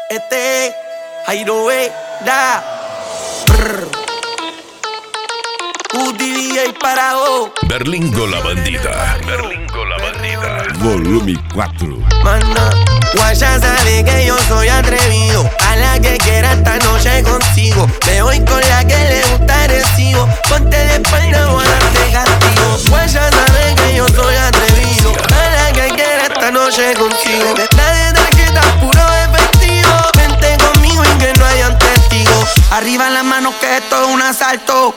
Jairo da. DJ parado. Berlingo la bandida. Berlingo la bandida. Volume 4. Mana, Guaya sabe que yo soy atrevido. A la que quiera esta noche consigo. Me voy con la que le gusta el recibo. Ponte de espalda, voy a darte castigo. Guaya sabe que yo soy atrevido. A la que quiera esta noche consigo. Nadie tarjeta, puro efectivo. Vente conmigo y que no hayan testigos. Arriba las manos que esto es un asalto.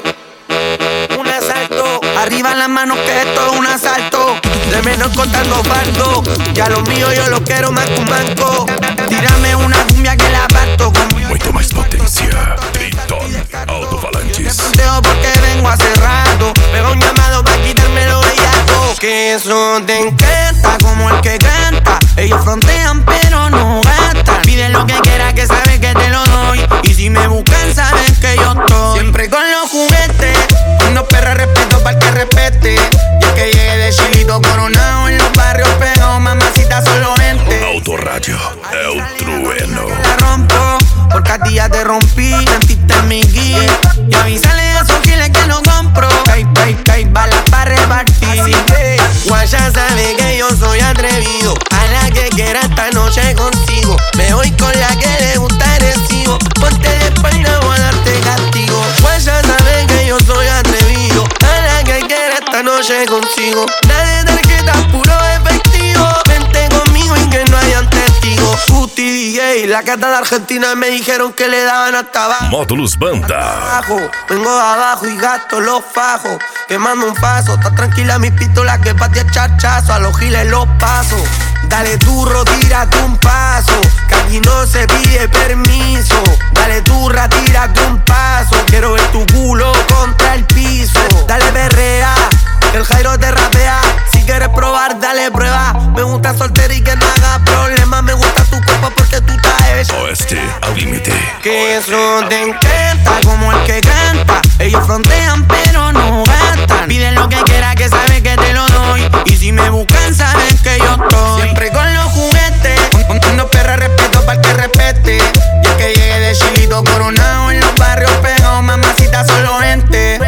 Un asalto. Arriba las manos que esto es un asalto. De menos contando fardo. Ya lo mío yo lo quiero más que un banco. Tírame una cumbia que la parto con Muito mais potência. Triton Alto-Falantes. Conteo porque vengo hace rato. Pega un llamado pa' quitarme lo bellaco. Que eso te encanta como el que canta. Ellos frontean pero no gastan. Pide lo que quieras que sabes que te lo doy. Y si me buscan saben que yo estoy siempre con los juguetes. Unos perros respeto para el que respete. Y el que llegue de chilito coronado en los barrios pegados. Mamacita solo vente. Autoradio é o trueno. La rompo, porque a ti ya te rompí. Mentiste en mi guía. Y avísale a esos giles que no compro. Cay, balas pa' repartir. Así que Guaya sabe que yo soy atrevido. A la que quiera esta noche consigo. Me voy con la que le gusta el recibo. Ponte de espalda, voy a darte castigo. Guaya sabe que yo soy atrevido. A la que quiera esta noche consigo. Nadie tarjeta, puro efectivo. Vente conmigo y que no hayan testigos. Gusti DJ, la cata de Argentina me dijeron que le daban hasta abajo. Módulos Banda. Vengo de abajo y gasto los fajos. Quemando un paso, está tranquila mi pistola que pa' ti chachazo. A los giles los paso. Dale turro, tírate un paso. Que aquí no se pide permiso. Dale turra, tírate un paso. Quiero ver tu culo contra el piso. Dale perrea, que el Jairo te rapea. Si quieres probar, dale prueba. Me gusta soltera y que no haga problema. Me gusta tu cuerpo porque tú estás hecho. Oeste al límite. Que eso te encanta como el que canta. Ellos frontean pero no gastan. Piden lo que quiera que sabes que te lo doy. Y si me buscan saben que yo estoy siempre con los juguetes. Unos perros respeto para el que respete. Y el que llegue de chilito coronado en los barrios pegados. Mamacita solo vente.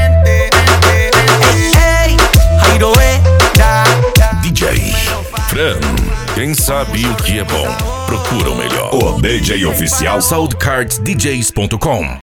Ey, Jairo da. DJ Fran. Quem sabe o que é bom, procura o melhor. O DJ oficial Soundcardsdjs.com